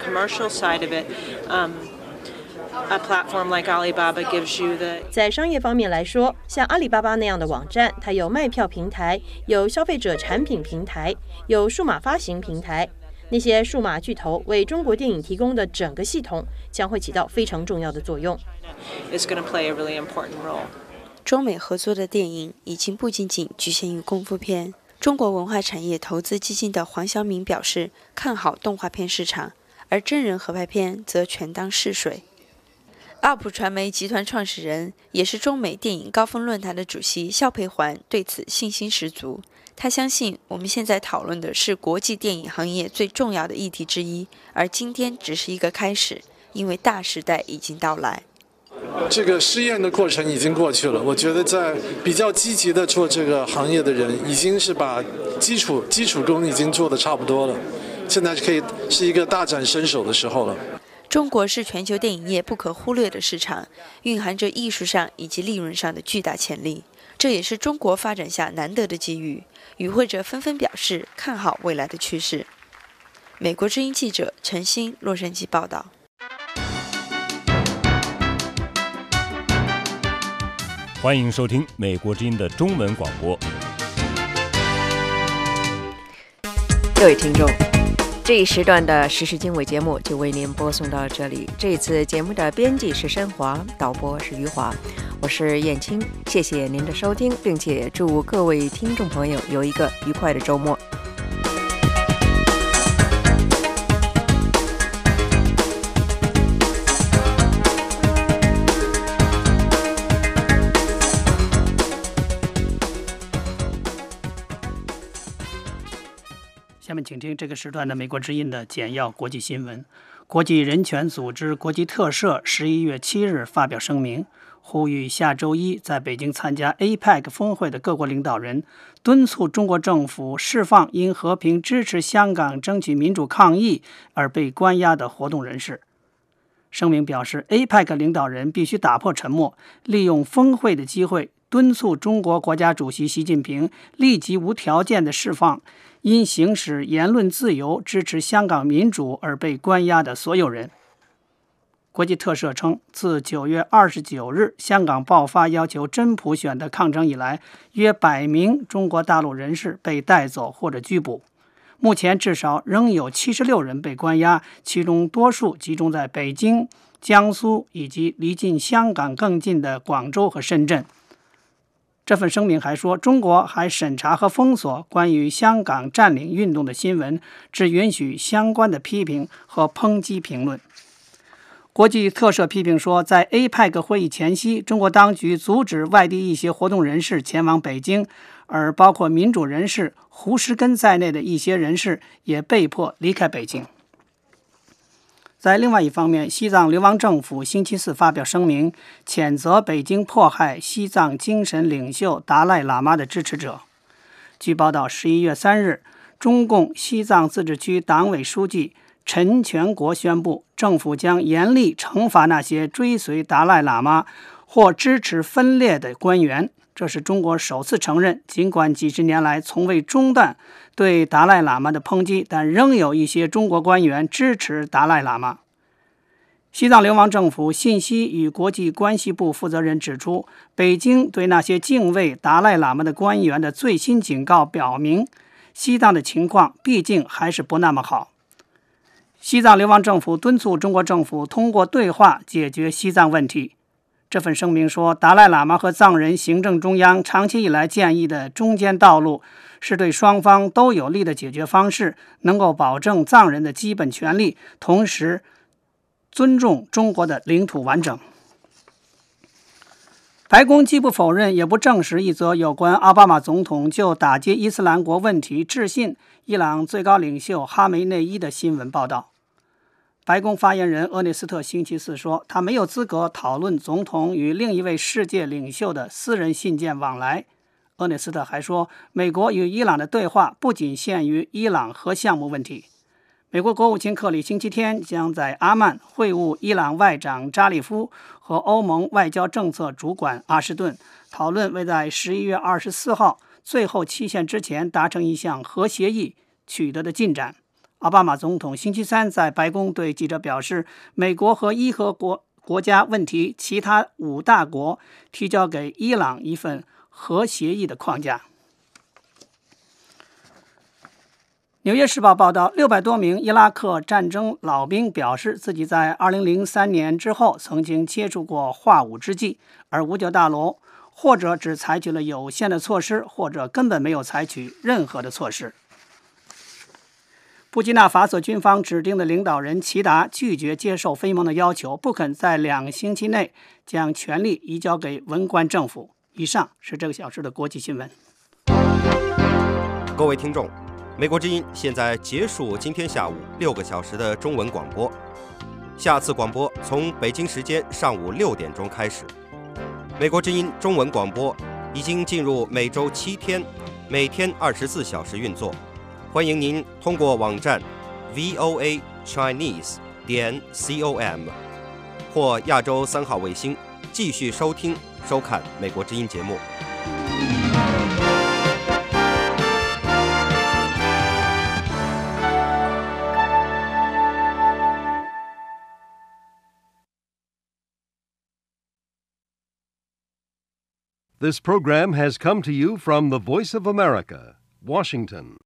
在商业方面来说，像阿里巴巴那样的网站，它有卖票平台，有消费者产品平台，有数码发行平台。那些数码巨头为中国电影提供的整个系统将会起到非常重要的作用。 中美合作的电影已经不仅仅局限于功夫片。中国文化产业投资基金的黄晓明表示看好动画片市场，而真人合拍片则全当试水。奥普传媒集团创始人，也是中美电影高峰论坛的主席肖培环对此信心十足。他相信我们现在讨论的是国际电影行业最重要的议题之一，而今天只是一个开始，因为大时代已经到来。 这个试验的过程已经过去了，我觉得在比较积极的做这个行业的人，已经是把基础基础功已经做得差不多了，现在可以是一个大展身手的时候了。 中国是全球电影业不可忽略的市场，蕴含着艺术上以及利润上的巨大潜力，这也是中国发展下难得的机遇。与会者纷纷表示看好未来的趋势。美国之音记者陈星，洛杉矶报道。 欢迎收听美国之音的中文广播。 各位听众，这一时段的时事经纬节目就为您播送到这里。这次节目的编辑是申华，导播是余华，我是燕青。谢谢您的收听，并且祝各位听众朋友有一个愉快的周末。 下面请听这个时段的美国之音的简要国际新闻。国际人权组织国际特赦十一月七日发表声明，呼吁下周一在北京参加 A P E C 峰会的各国领导人敦促中国政府释放因和平支持香港争取民主抗议而被关押的活动人士。声明表示 ，A P E C 领导人必须打破沉默，利用峰会的机会敦促中国国家主席习近平立即无条件的释放因行使言论自由、支持香港民主而被关押的所有人。国际特赦称，自九月二十九日香港爆发要求真普选的抗争以来，约百名中国大陆人士被带走或者拘捕。目前至少仍有七十六人被关押，其中多数集中在北京、江苏以及离近香港更近的广州和深圳。这份声明还说，中国还审查和封锁关于香港占领运动的新闻，只允许相关的批评和抨击评论。国际特赦批评说，在 A P E C 会议前夕，中国当局阻止外地一些活动人士前往北京，而包括民主人士胡石根在内的一些人士也被迫离开北京。在另外一方面，西藏流亡政府星期四发表声明，谴责北京迫害西藏精神领袖达赖喇嘛的支持者。据报道，十一月三日，中共西藏自治区党委书记陈全国宣布，政府将严厉惩罚那些追随达赖喇嘛或支持分裂的官员。这是中国首次承认，尽管几十年来从未中断对达赖喇嘛的抨击，但仍有一些中国官员支持达赖喇嘛。西藏流亡政府信息与国际关系部负责人指出，北京对那些敬畏达赖喇嘛的官员的最新警告表明，西藏的情况毕竟还是不那么好。西藏流亡政府敦促中国政府通过对话解决西藏问题。这份声明说，达赖喇嘛和藏人行政中央长期以来建议的中间道路是对双方都有利的解决方式，能够保证藏人的基本权利，同时尊重中国的领土完整。白宫既不否认也不证实一则有关奥巴马总统就打击伊斯兰国问题致信伊朗最高领袖哈梅内伊的新闻报道。白宫发言人厄内斯特星期四说，他没有资格讨论总统与另一位世界领袖的私人信件往来。厄内斯特还说，美国与伊朗的对话不仅限于伊朗核项目问题。美国国务卿克里星期天将在阿曼会晤伊朗外长扎利夫和欧盟外交政策主管阿什顿，讨论为在十一月二十四号最后期限之前达成一项核协议取得的进展。奥巴马总统星期三在白宫对记者表示，美国和伊核国国家问题其他五大国提交给伊朗一份核协议的框架。纽约时报报道，六百多名伊拉克战争老兵表示，自己在二零零三年之后曾经接触过化武之剂，而五角大楼或者只采取了有限的措施，或者根本没有采取任何的措施。布基纳法索军方指定的领导人齐达拒绝接受非盟的要求，不肯在两星期内将权力移交给文官政府。以上是这个小时的国际新闻。 各位听众，美国之音现在结束今天下午六个小时的中文广播，下次广播从北京时间上午六点钟开始。美国之音中文广播已经进入每周七天，每天二十四小时运作。欢迎您通过网站 v o a chinese 点 com 或亚洲三号卫星继续收听收看美国之音节目。 This program has come to you from the Voice of America, Washington.